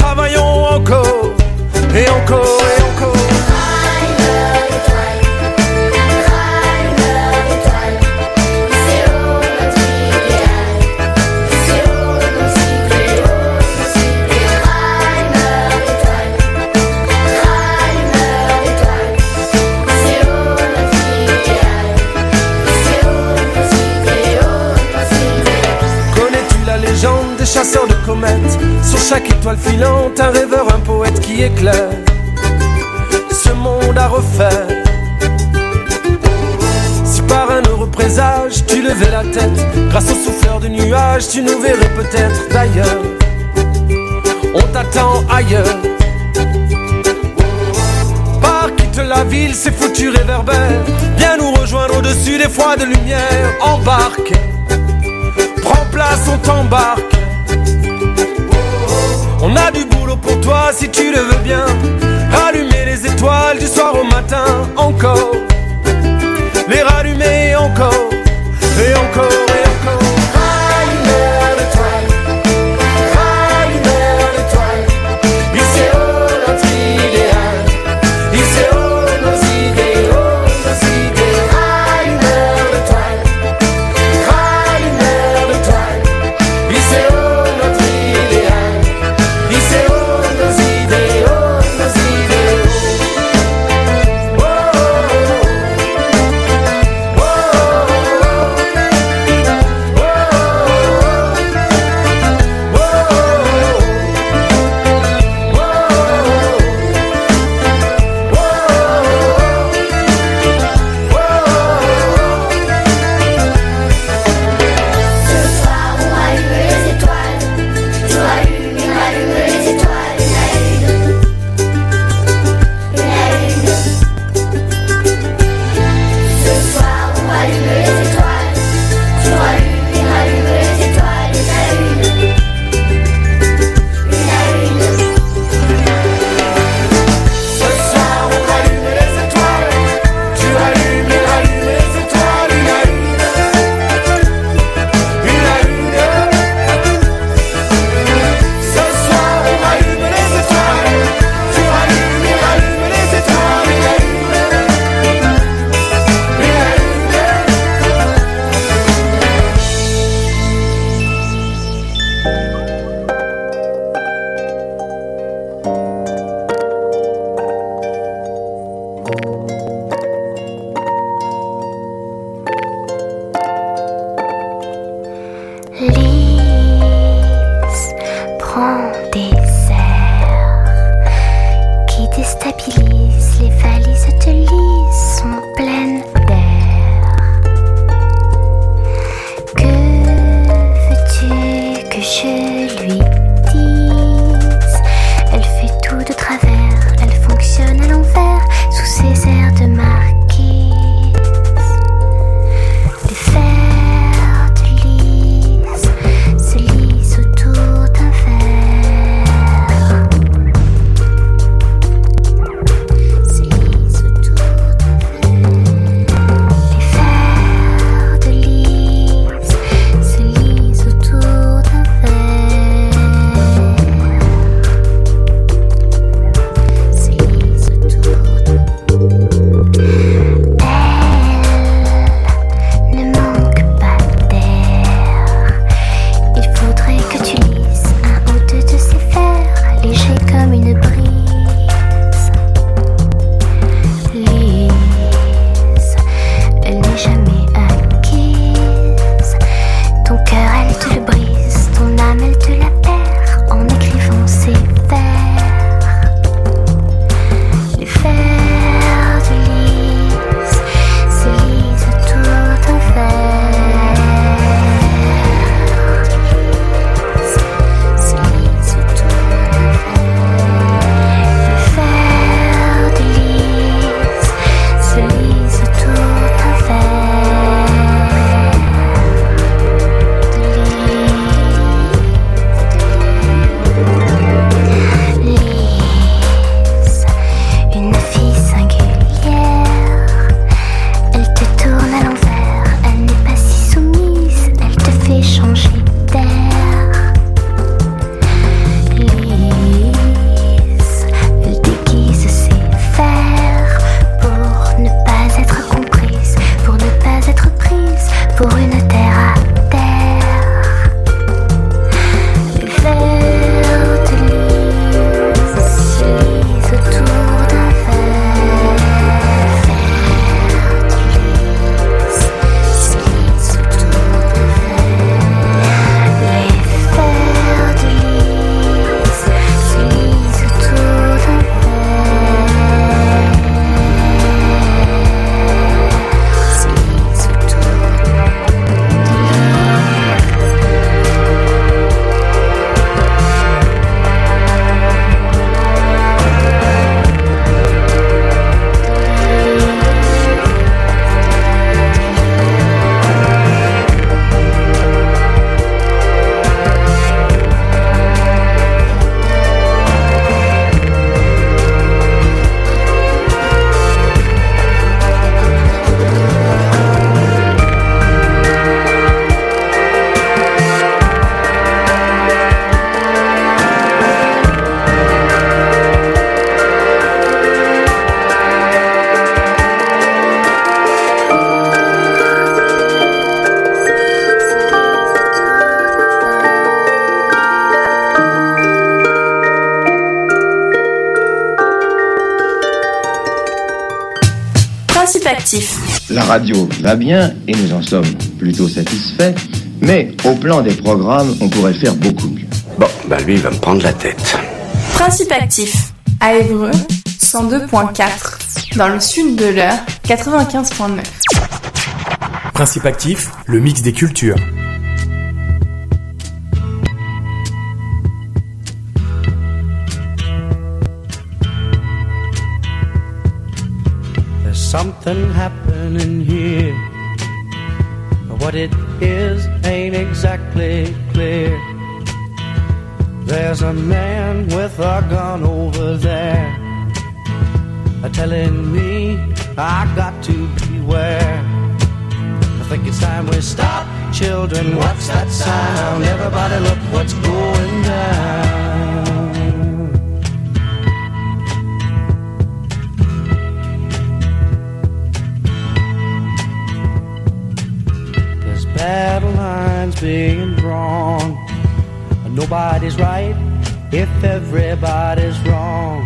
travaillons encore, et encore, et encore. Des chasseurs de comètes, sur chaque étoile filante, un rêveur, un poète qui éclaire ce monde à refaire. Si par un heureux présage tu levais la tête, grâce au souffleur de nuages, tu nous verrais peut-être d'ailleurs. On t'attend ailleurs. Pars, quitte la ville, ces foutus réverbères, viens nous rejoindre au-dessus des froides lumières. Embarque, prends place, on t'embarque. On a du boulot pour toi si tu le veux bien. Rallumer les étoiles du soir au matin. Encore les rallumer encore. Et encore et encore. Rallumeur d'étoiles, rallumeur d'étoiles. Il sait où notre idéal, il sait où nos idéaux, nos idées. Rallumeur d'étoiles, rallumeur d'étoiles. Il sait où notre idéal, il sait où nos idéaux, nos idéaux. Oh, oh, oh, oh, Ce soir on rallume les étoiles. Tu rallumes et rallume les étoiles. Une à une. Ce soir on rallume les étoiles. Tu rallumes et rallumes les étoiles. Une à une. Ce soir on rallume les étoiles. Tu rallumes et rallumes les étoiles. Une à une. Une à une. Ce soir on rallume les étoiles. Tu rallumes et rallumes les étoiles. Une à une. Une à une. Lise prend des airs qui déstabilisent. Les valises de Lise sont pleines d'air. Que veux-tu que je lui dise? Elle fait tout de travers, elle fonctionne à l'envers sous ses airs de marquise. Les fers de Lise se lisent autour d'un verre. Se lisent autour d'un verre. Principe actif. La radio va bien et nous en sommes plutôt satisfaits, mais au plan des programmes, on pourrait faire beaucoup mieux. Bon, lui, il va me prendre la tête. Principe actif. À Évreux, 102.4. Dans le sud de l'Eure, 95.9. Principe actif, le mix des cultures. There's something happening here. What it is ain't exactly clear. There's a man with a gun over there, telling me I got to beware. I think it's time we stop, children. What's that sound? Everybody look what's going down. There's battle lines being drawn. Nobody's right if everybody's wrong.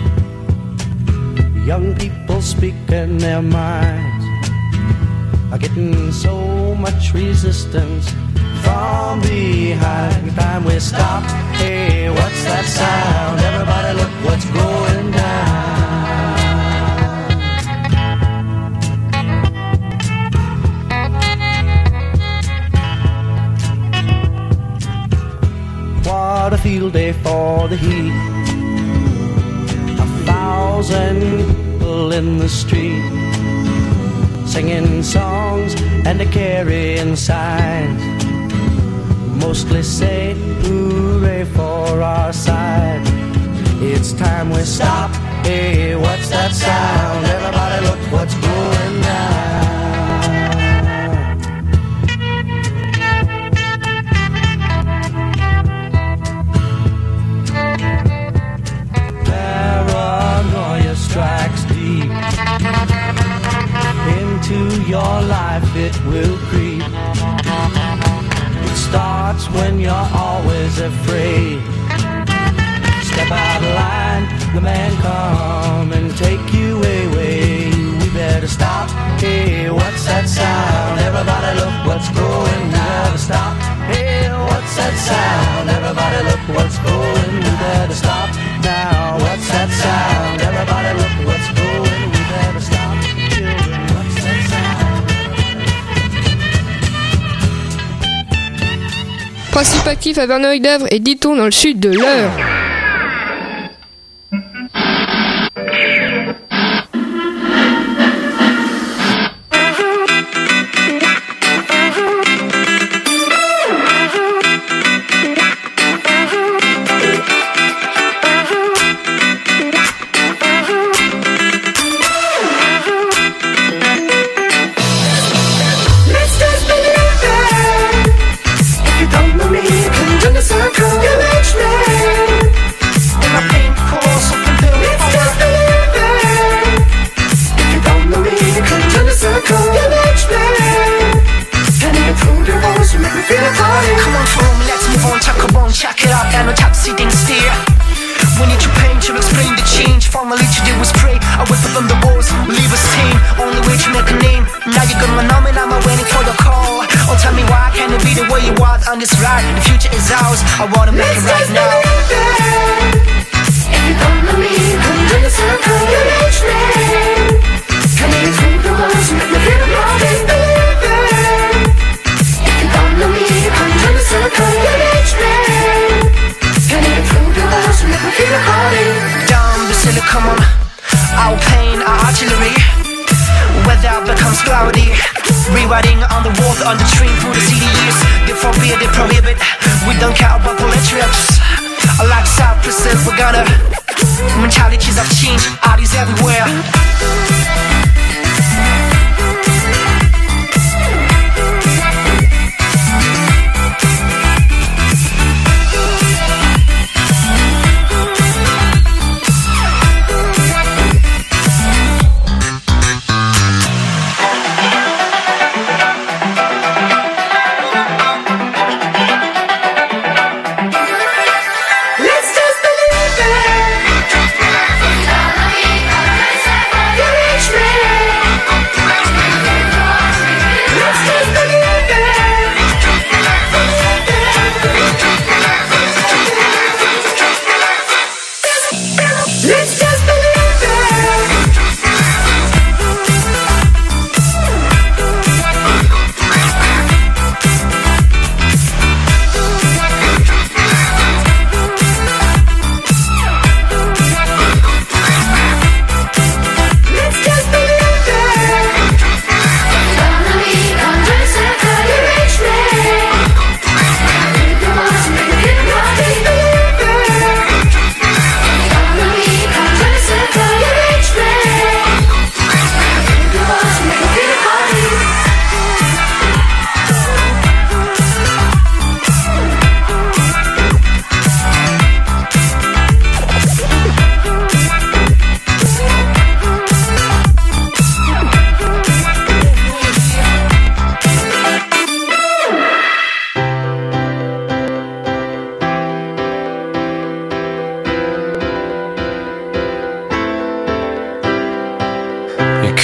Young people speaking their minds are getting so much resistance from behind. Time we stop. Hey, what's that sound? Everybody look what's going down. What a field day for the heat. 1,000 people in the street, singing songs and carrying signs, mostly say hooray for our side. It's time we stop. Hey, what's that sound? Everybody look what's going down. Strikes deep into your life, it will creep. It starts when you're always afraid. Step out of line, the man come and take you away. We better stop. Hey, what's that sound? Everybody look what's going down. We better stop. Hey, what's that sound? Everybody look what's going. We better stop now. What's that sound? Everybody look what's going. We better stop. Children, what's that sound? Principe actif à Verneuil-d'Avre et Diton dans le sud de l'Eure. On this ride, the future is ours. I wanna make it right now. If you don't know me, come to the circle. You're rich man. Can you through the walls, make me feel alive? If you don't know me, come to the circle. You're rich man. Can you through the walls, make me feel alive? Down the silicon, our pain, our artillery. Weather becomes cloudy. Rewriting on the wall, on the train through the city years. They forbid, they prohibit. We don't care about bullet trips. Like Cypresses, we're gonna. Mentalities have changed, ideas everywhere. Let's just believe it.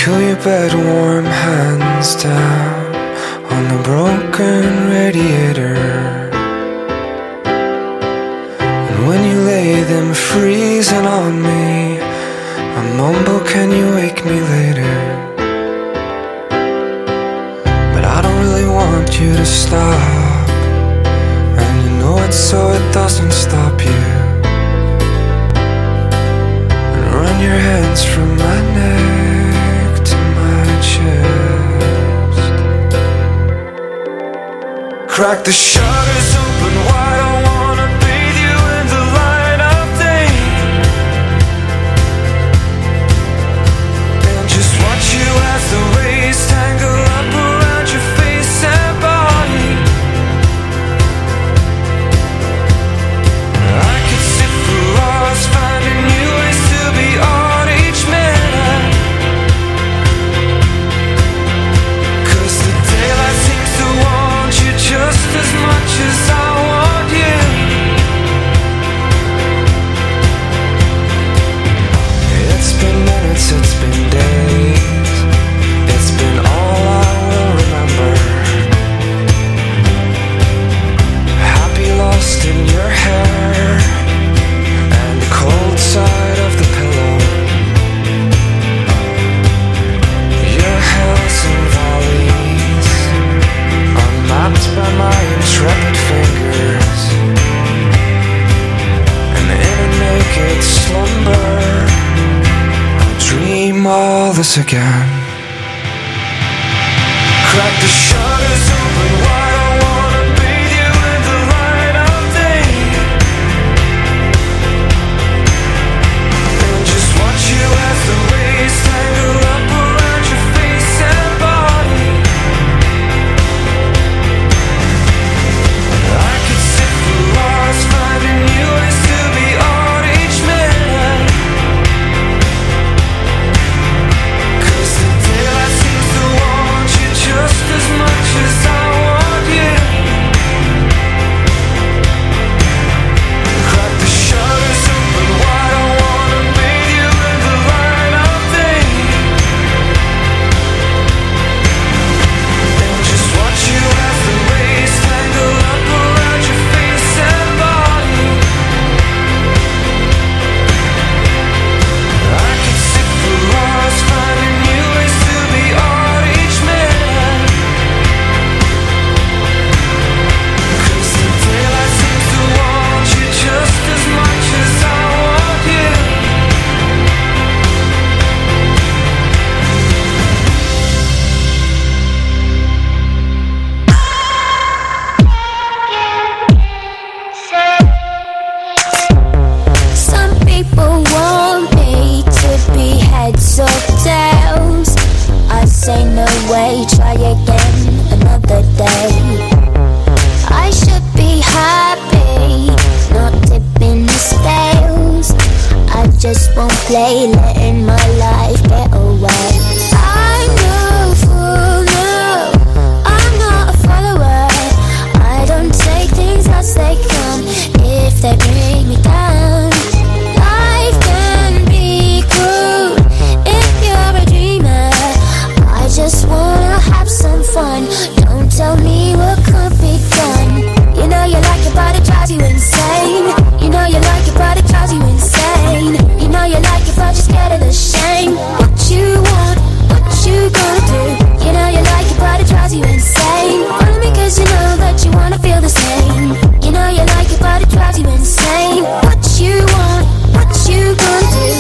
Cool your bed warm hands down on the broken radiator. And when you lay them freezing on me, I mumble, can you wake me later? But I don't really want you to stop, and you know it so it doesn't stop you. And run your hands from my neck to my chest. Crack the shutters open wide, I wanna bathe you in the light of day. And just watch you as the rays tangle up around your face and body. I could sit for hours finding new ways to be on each minute. 'Cause the daylight seems to want you just as much as I want you. It's been minutes, it's been days, it's been all I will remember. Happy lost in your hair and the cold side of the pillow. Your hills and valleys unmapped by my intrepid fingers. And in a naked slumber I'll dream all this again. Crack the shutters open wide, I wanna bathe you in the light of day. And just watch you as the rays tangle up around your face and body. I could sit for hours finding new ways to be on each minute. 'Cause the daylight seems to want you just as much as I want you. Crack the shutters open wide, I wanna bathe you in the light of day. And just watch you as the rays tangle up around your face and body. I could sit for hours finding new ways to be on each minute. 'Cause the daylight seems to want you just as much as I want you. Some people want me to be heads or tails. I say no way, try again another day. I should be happy, not dipping the scales. I just won't play, letting my life get away. I'm no fool, no, I'm not a follower. I don't take things as they come if they bring me down. Life can be cruel if you're a dreamer. I just wanna have some fun. Don't tell me what could be done. You know you like it, but it drives you insane. You know you like it, but it drives you insane. You know you like it, but you're scared of the shame. What you want, what you gonna do? You know you like it, but it drives you insane. Only because you know that you wanna feel the same. You know you like it, but it drives you insane. What you want, what you gonna do?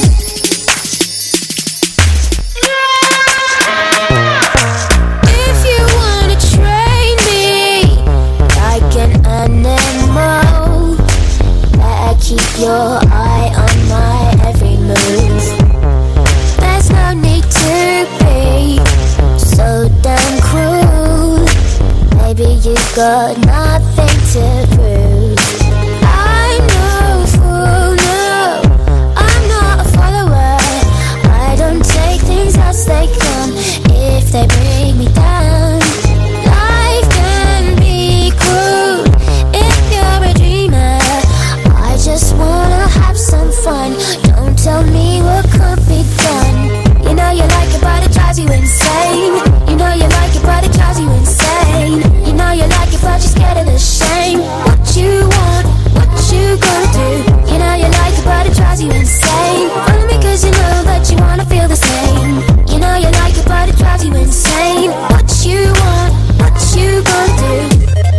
If you wanna train me like an animal, better keep your eye on my every move. There's no need to be so damn cruel. Maybe you got nothing to prove. I'm no fool, no, I'm not a follower. I don't take things as they come if they bring me down. Life can be cruel if you're a dreamer. I just wanna have some fun. Don't tell me what could be done. You know you like it, but it drives you you insane. Follow me cause you know that you wanna feel the same. You know you like it but it drives you insane. What you want, what you gonna do?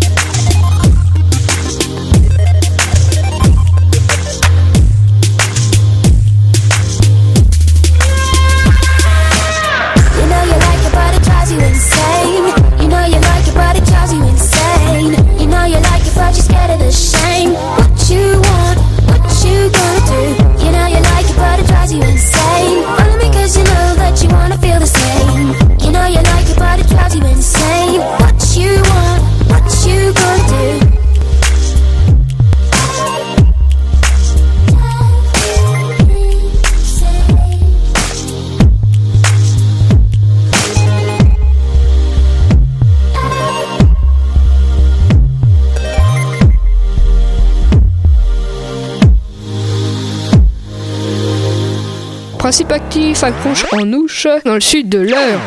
Insane. You know you like it, but it drives you insane. You know you like it, but you're scared of the shame. What you want, what you gonna do? You know you like it, but it drives you insane. Follow me cause you know that you wanna feel the same. You know you like it, but it drives you insane. What you want, what you gonna do? Principe actif accroche en ouche dans le sud de l'Eure.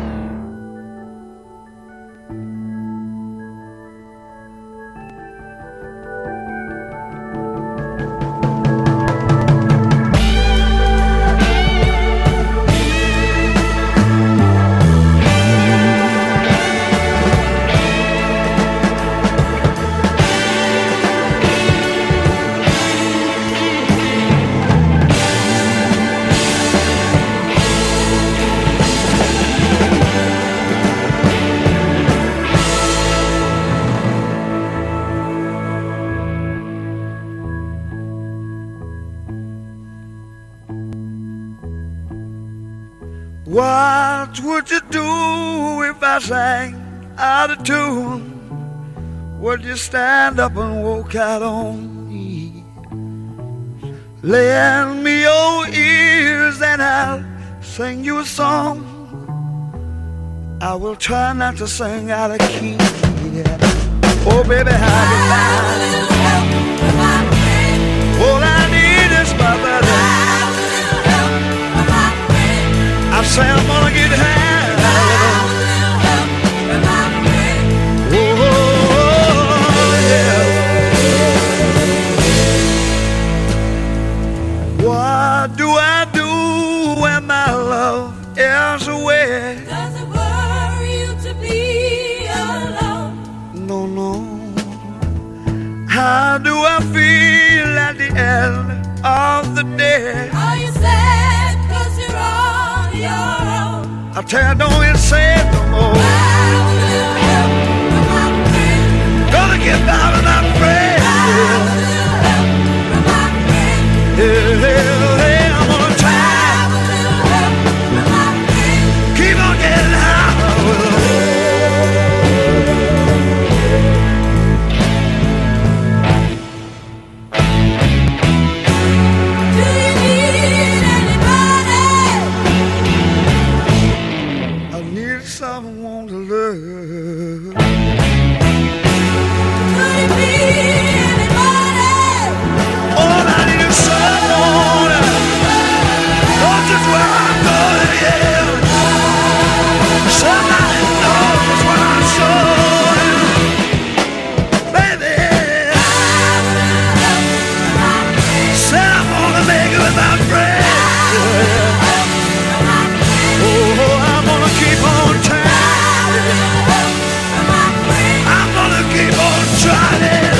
What would you do if I sang out of tune? Would you stand up and walk out on me? Lend me your ears and I'll sing you a song. I will try not to sing out of key. Oh baby, how do you all I need is my buddy. I say I'm gonna get high. Oh, yeah. What do I do when my love is away? Does it worry you to be alone? No, no. How do I feel at the end of the day? Are you sad 'cause you're on your own? I tell you, don't get sad no more. Gonna get down and I'm afraid. Yeah, yeah, yeah, I'm gonna try. Keep on getting high. Someone to love. Could it be anybody? All I need is someone. Knows just where I'm going, yeah. Somebody knows what I'm showing. Baby, said I'm gonna make it with my friends. Oh, I'm gonna keep on trying. I'm gonna keep on trying.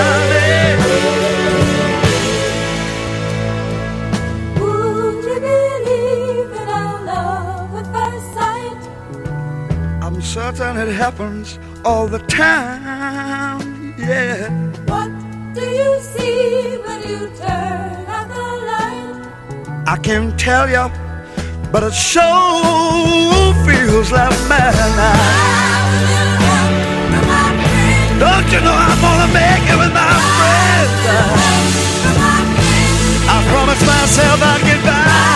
Would you believe in our love at first sight? I'm certain it happens all the time, yeah. What do you see when you turn out the light? I can't tell you, but it sure feels like midnight. Don't you know I'm gonna make it with my friends? I promised myself I'd get by.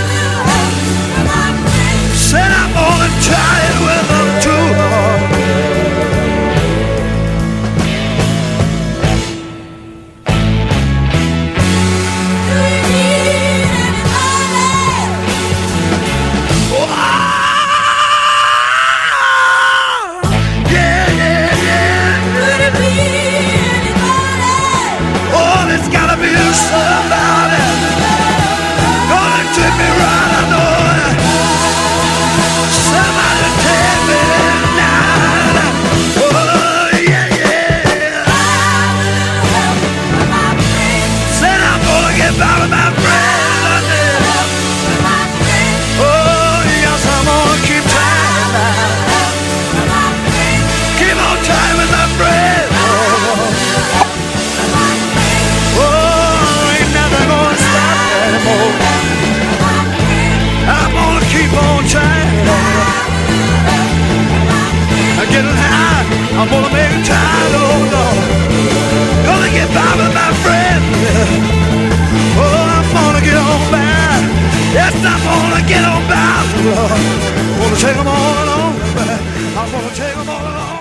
Said I'm gonna try it with them too. Oh, get by with my friends. I said, oh, yes, I'm gonna keep trying now. Keep on trying with my friends. Oh, ain't nothing gonna stop anymore. I'm gonna keep on trying. I'm getting high, I'm gonna make it time, oh Lord. Gonna get by with my friends. Oh, I'm gonna get on by. Yes, I'm gonna get on by, Lord. Gonna take them all along. I'm gonna take them all along.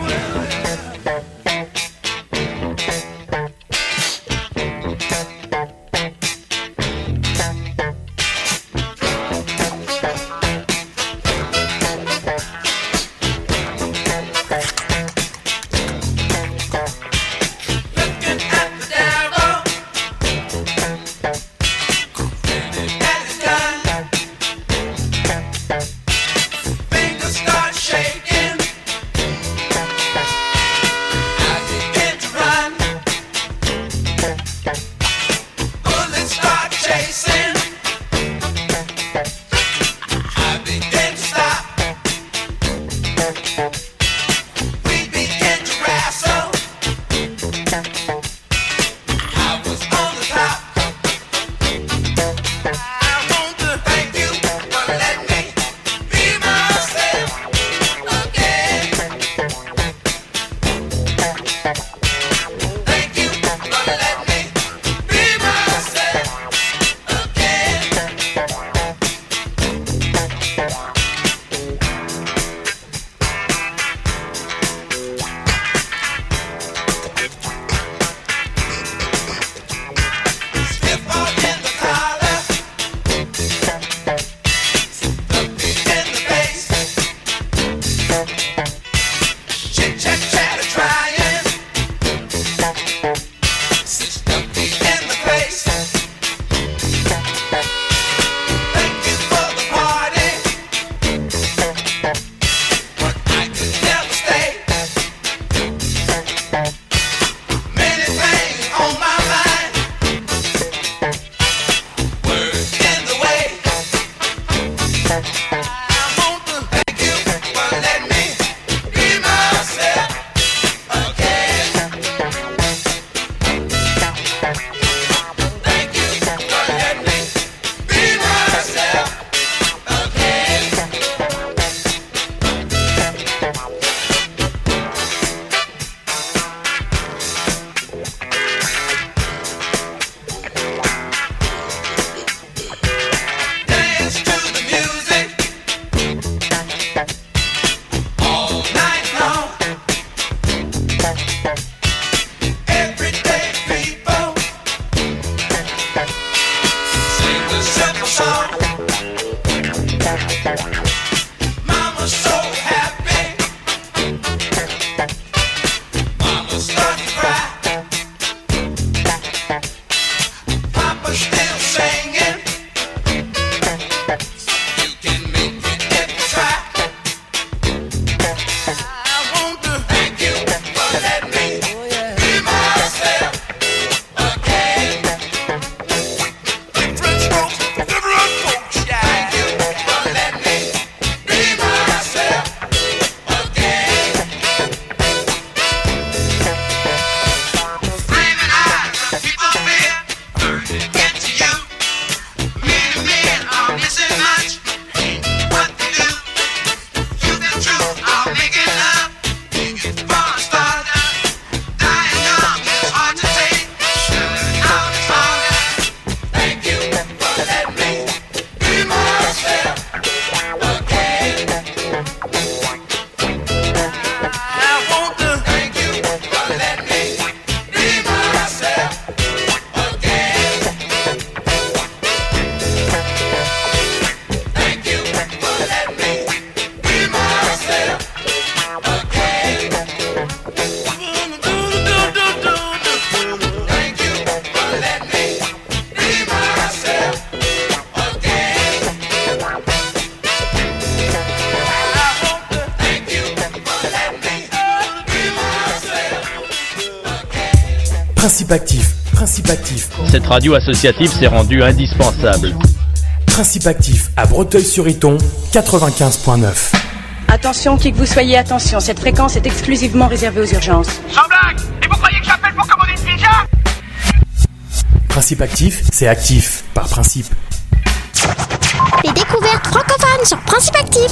Principe actif, Principe actif. Cette radio associative s'est rendue indispensable. Principe actif à Breteuil-sur-Iton, 95.9. Attention, qui que vous soyez, attention, cette fréquence est exclusivement réservée aux urgences. Sans blague! Et vous croyez que j'appelle pour commander une pizza? Principe actif, c'est actif, par principe. Les découvertes francophones sur Principe actif.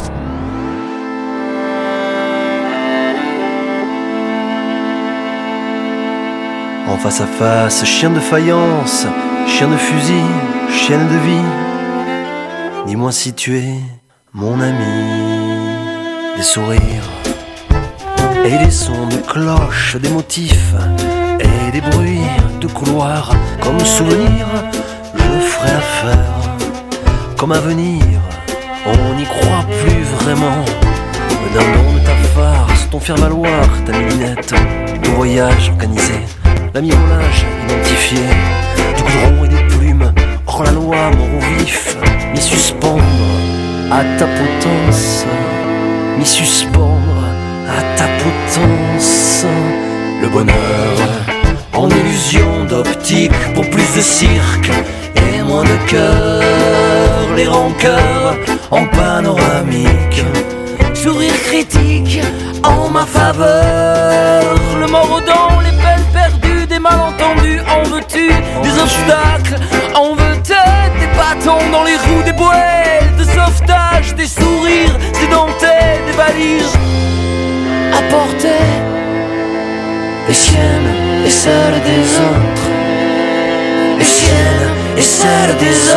En face à face, chien de faïence, chien de fusil, chienne de vie. Dis-moi si tu es mon ami. Des sourires et des sons de cloche, des motifs et des bruits de couloir. Comme souvenir, je ferai l'affaire. Comme avenir, on n'y croit plus vraiment. Le dindon de ta farce, ton faire-valoir, ta milinette, ton voyage organisé, l'ami au linge identifié, du goudron et des plumes, hors la loi, mort au vif, m'y suspendre à ta potence, m'y suspendre à ta potence. Le bonheur en illusion d'optique pour plus de cirque et moins de cœur, les rancœurs en panoramique, sourire critique en ma faveur, le mort aux dents, les peines perdues, des malentendus, en veux-tu, des obstacles, en veux-tu, des bâtons dans les roues, des bouées de sauvetage, des sourires édentés, des valises à porter, les siennes et celles des autres, les siennes et celles des autres.